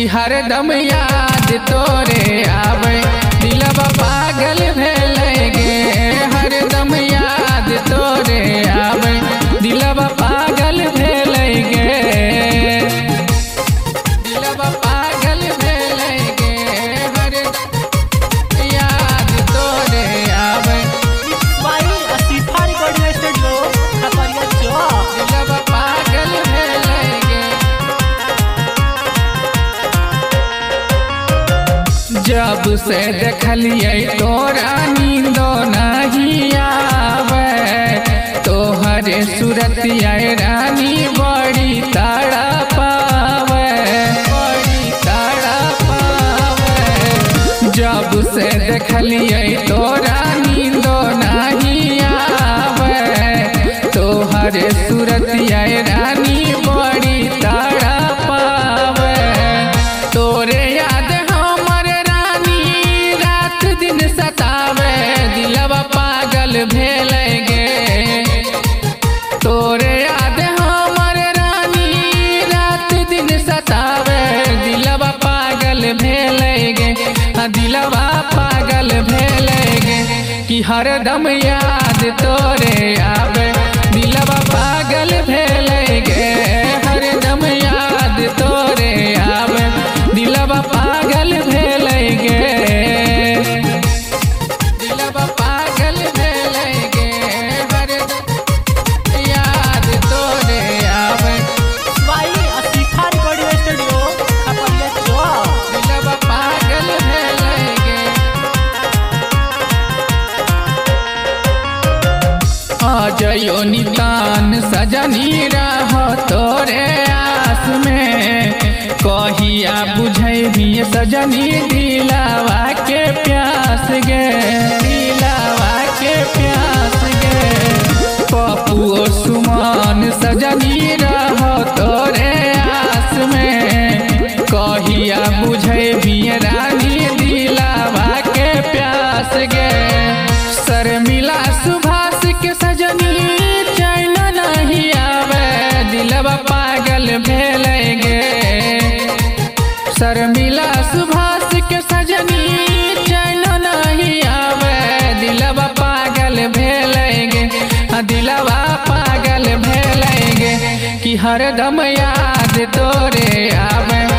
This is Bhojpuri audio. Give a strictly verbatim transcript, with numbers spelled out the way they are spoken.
हरदम याद तोरे आवे दिलवा पागल भेले गे। हरदम याद तोरे आवे दिलवा पागल भेले गे। दिलवा पागल भेले गे। हरदम याद तोरे आवे दिलवा पागल भेले गे। जब से देखलिए तोरा नींदो नहीं आवे तोहरे सूरतिया रानी बड़ी ताड़ा पावे बड़ी ताड़ा पावे। जब से देखलिए तोरा नींदो नहीं आवे तोहरे सूरतिया रानी बड़ी ताड़ा पावे। तोरे याद सतावे दिलवा पागल भेले गे। तोरे याद हमर रानी रात दिन सतावे दिलवा पागल भेले गे। दिलवा पागल भेले गे कि हरदम याद तोरे आवे दिलवा पागल भेले गे। हरदम याद तोरे आवे दिलवा पागल भेले गे। जयो नितान सजनी रह तोरे आस में कहिया बुझैबी सजनी दिलावा के प्यास गे। दिलावा के प्यास गे। पप्पू सुमन सजनी रह तोरे आस में कहिया बुझैबी रानी दिलावा के प्यास गे। शर्मिला सुभाष के सजनी चैन नहीं आवे दिलवा पागल भेले गे। शर्मिला सुभाष के सजनी चैन नहीं आवे दिलवा पागल भेले गे। दिलवा पागल भेले गे कि हरदम याद तोरे आवे